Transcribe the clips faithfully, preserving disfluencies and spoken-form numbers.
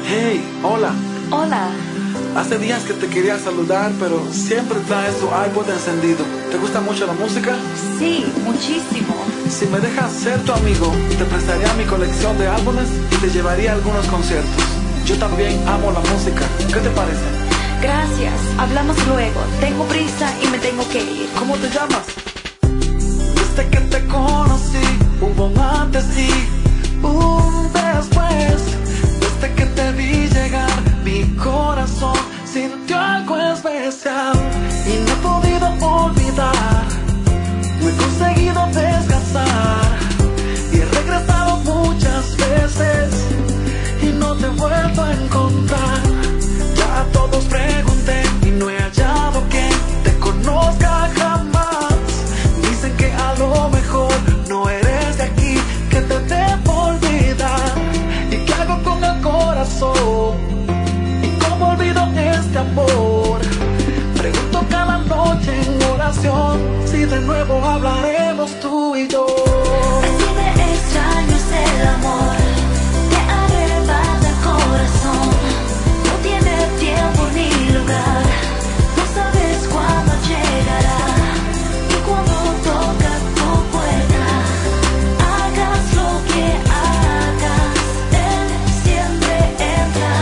Hey, hola. Hola. Hace días que te quería saludar, pero siempre traes tu iPod encendido. ¿Te gusta mucho la música? Sí, muchísimo. Si me dejas ser tu amigo, te prestaría mi colección de álbumes y te llevaría a algunos conciertos. Yo también amo la música. ¿Qué te parece? Gracias. Hablamos luego. Tengo prisa y me tengo que ir. ¿Cómo te llamas? Desde que te conocí, hubo un antes y un después. Desde que te vi llegar, mi corazón sintió algo especial y no he podido olvidar. No he conseguido descansar y he regresado muchas veces y no te he vuelto a encontrar. Ya a todos pregunté y no he hallado quien te conozca jamás. Dicen que a lo mejor no eres de aquí, que te debo olvidar. ¿Y qué hago con el corazón? ¿Y cómo olvido este amor? Pregunto cada noche en oración si de nuevo hablaremos tú y yo. Así de extraño es el amor, te arrebata el corazón. No tiene tiempo ni lugar, no sabes cuándo llegará. Y cuando toca tu puerta, hagas lo que hagas, él siempre entra.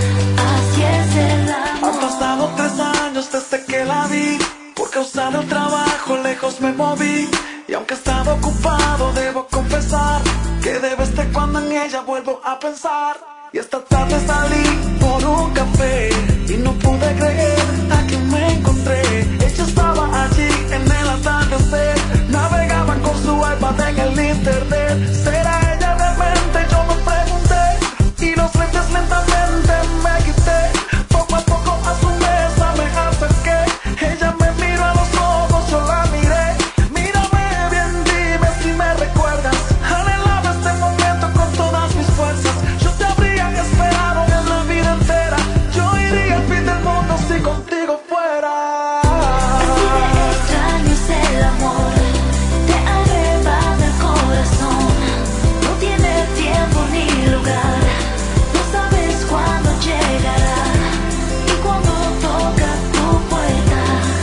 Así es el amor. Han pasado tres años desde que la vi. Por causa del trabajo lejos me moví. Y aunque estaba ocupado debo confesar que de vez en cuando en ella vuelvo a pensar. Y esta tarde salí por un café y no pude creer a quien me encontré. Ella estaba allí en el atardecer, navegaba con su iPad en el internet. ¿Será ella realmente? Yo me pregunté y los lentes lentamente me quité. Poco a poco a su mesa me acerqué. Ella me miró a los ojos, yo la miré. Mírame bien, dime si me recuerdas. Anhelaba este momento con todas mis fuerzas. Yo te habría esperado en la vida entera. Yo iría al fin del mundo si contigo fuera. Así de extraño es el amor, te arrebata el corazón. No tiene tiempo ni lugar, no sabes cuándo llegará. Y cuando toca tu puerta,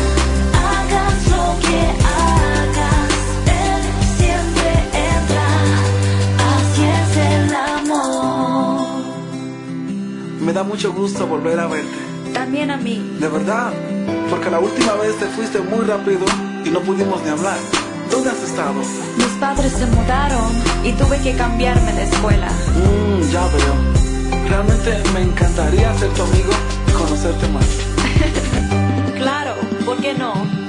hagas lo que hagas, él siempre entra. Así es el amor. Me da mucho gusto volver a verte. También a mí. De verdad, porque la última vez te fuiste muy rápido y no pudimos ni hablar. ¿Dónde has estado? Mis padres se mudaron y tuve que cambiarme de escuela. Mmm, ya veo. Realmente me encantaría ser tu amigo y conocerte más. Claro, ¿por qué no?